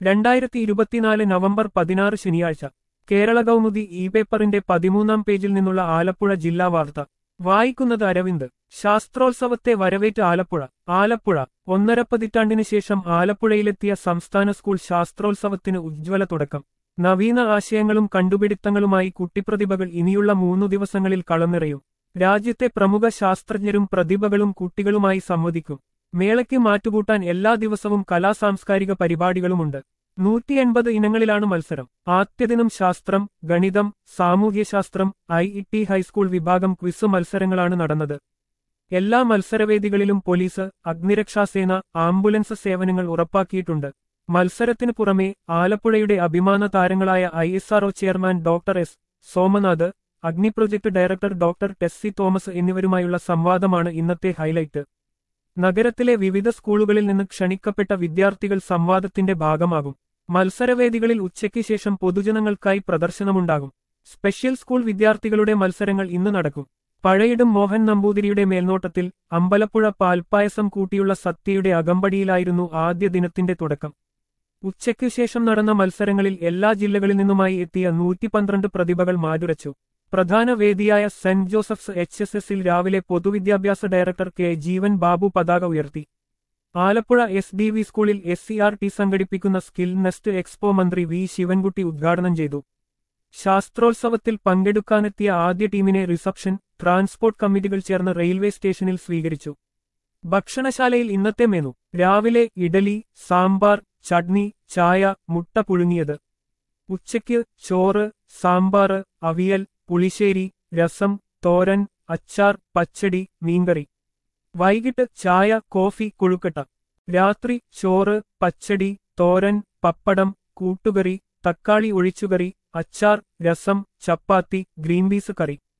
2024 November 16 ശനിയാഴ്ച Kerala Kaumudi E പേപ്പറിന്റെ 13-ാം പേജിൽ നിന്നുള്ള ആലപ്പുഴ ജില്ലാ വാർത്ത വായിക്കുന്നത് അരവിന്ദ്. ശാസ്ത്രോത്സവത്തെ വരവേറ്റ് ആലപ്പുഴ. ആലപ്പുഴ 1.5 പതിറ്റാണ്ടിന് ശേഷം ആലപ്പുഴയിലെത്തിയ സംസ്ഥാന സ്കൂൾ ശാസ്ത്രോത്സവത്തിന് ഉജ്ജ്വല തുടക്കം. നവീന ആശയങ്ങളും കണ്ടുപിടുത്തങ്ങളുമായി കുട്ടിപ്രതിഭകൾ ഇനിയുള്ള 3 ദിവസങ്ങളിൽ കളനിറയും. രാജ്യത്തെ പ്രമുഖ ശാസ്ത്രജ്ഞരും പ്രതിഭകളും കുട്ടികളുമായി സംവദിക്കും. മേളയ്ക്ക് മാറ്റുകൂട്ടാൻ എല്ലാ ദിവസവും കലാസാംസ്കാരിക പരിപാടികളുമുണ്ട്. 180 ഇനങ്ങളിലാണ് മത്സരം. ആദ്യദിനം ശാസ്ത്രം, ഗണിതം, സാമൂഹ്യശാസ്ത്രം, IIT ഹൈസ്കൂൾ വിഭാഗം ക്വിസ് മത്സരങ്ങളാണ് നടന്നത്. എല്ലാ മത്സരവേദികളിലും പോലീസ്, അഗ്നിരക്ഷാസേന, ആംബുലൻസ് സേവനങ്ങൾ ഉറപ്പാക്കിയിട്ടുണ്ട്. മത്സരത്തിനു പുറമെ ആലപ്പുഴയുടെ അഭിമാന താരങ്ങളായ ISRO chairman doctor S. Somanath, Agni project director doctor Tessy Thomas എന്നിവരുമായുള്ള സംവാദമാണ് ഇന്നത്തെ ഹൈലൈറ്റ്. നഗരത്തിലെ വിവിധ സ്കൂളുകളിൽ നിന്ന് ക്ഷണിക്കപ്പെട്ട വിദ്യാർത്ഥികൾ സംവാദത്തിന്റെ ഭാഗമാകും. മത്സരവേദികളിൽ ഉച്ചയ്ക്ക് ശേഷം പൊതുജനങ്ങൾക്കായി പ്രദർശനമുണ്ടാകും. സ്പെഷ്യൽ സ്കൂൾ വിദ്യാർത്ഥികളുടെ മത്സരങ്ങൾ ഇന്ന് നടക്കും. പഴയിടം മോഹൻ നമ്പൂതിരിയുടെ മേൽനോട്ടത്തിൽ അമ്പലപ്പുഴ പാൽപ്പായസം കൂട്ടിയുള്ള സത്യയുടെ അകമ്പടിയിലായിരുന്നു ആദ്യ ദിനത്തിന്റെ തുടക്കം. ഉച്ചയ്ക്കു ശേഷം നടന്ന മത്സരങ്ങളിൽ എല്ലാ ജില്ലകളിൽ നിന്നുമായി എത്തിയ 112 പ്രതിഭകൾ മാറ്റുരച്ചു. പ്രധാന വേദിയായ സെന്റ് ജോസഫ്സ് HSSൽ രാവിലെ പൊതുവിദ്യാഭ്യാസ ഡയറക്ടർ കെ. ജീവൻ ബാബു പതാക ഉയർത്തി. ആലപ്പുഴ SDV സ്കൂളിൽ SCRT സംഘടിപ്പിക്കുന്ന സ്കിൽ നെസ്റ്റ് എക്സ്പോ മന്ത്രി വി. ശിവൻകുട്ടി ഉദ്ഘാടനം ചെയ്തു. ശാസ്ത്രോത്സവത്തിൽ പങ്കെടുക്കാനെത്തിയ ആദ്യ ടീമിനെ റിസപ്ഷൻ, ട്രാൻസ്പോർട്ട് കമ്മിറ്റികൾ ചേർന്ന് റെയിൽവേ സ്റ്റേഷനിൽ സ്വീകരിച്ചു. ഭക്ഷണശാലയിൽ ഇന്നത്തെ മെനു: രാവിലെ ഇഡലി, സാമ്പാർ, ചട്നി, ചായ, മുട്ട പുഴുങ്ങിയത്. ഉച്ചയ്ക്ക് ചോറ്, സാമ്പാർ, അവിയൽ, പുളിശ്ശേരി, രസം, തോരൻ, അച്ചാർ, പച്ചടി, മീൻകറി. വൈകിട്ട് ചായ, കോഫി, കൊഴുക്കട്ട. രാത്രി ചോറ്, പച്ചടി, തോരൻ, പപ്പടം, കൂട്ടുകറി, തക്കാളി ഒഴിച്ചുകറി, അച്ചാർ, രസം, ചപ്പാത്തി, ഗ്രീൻ പീസ് കറി.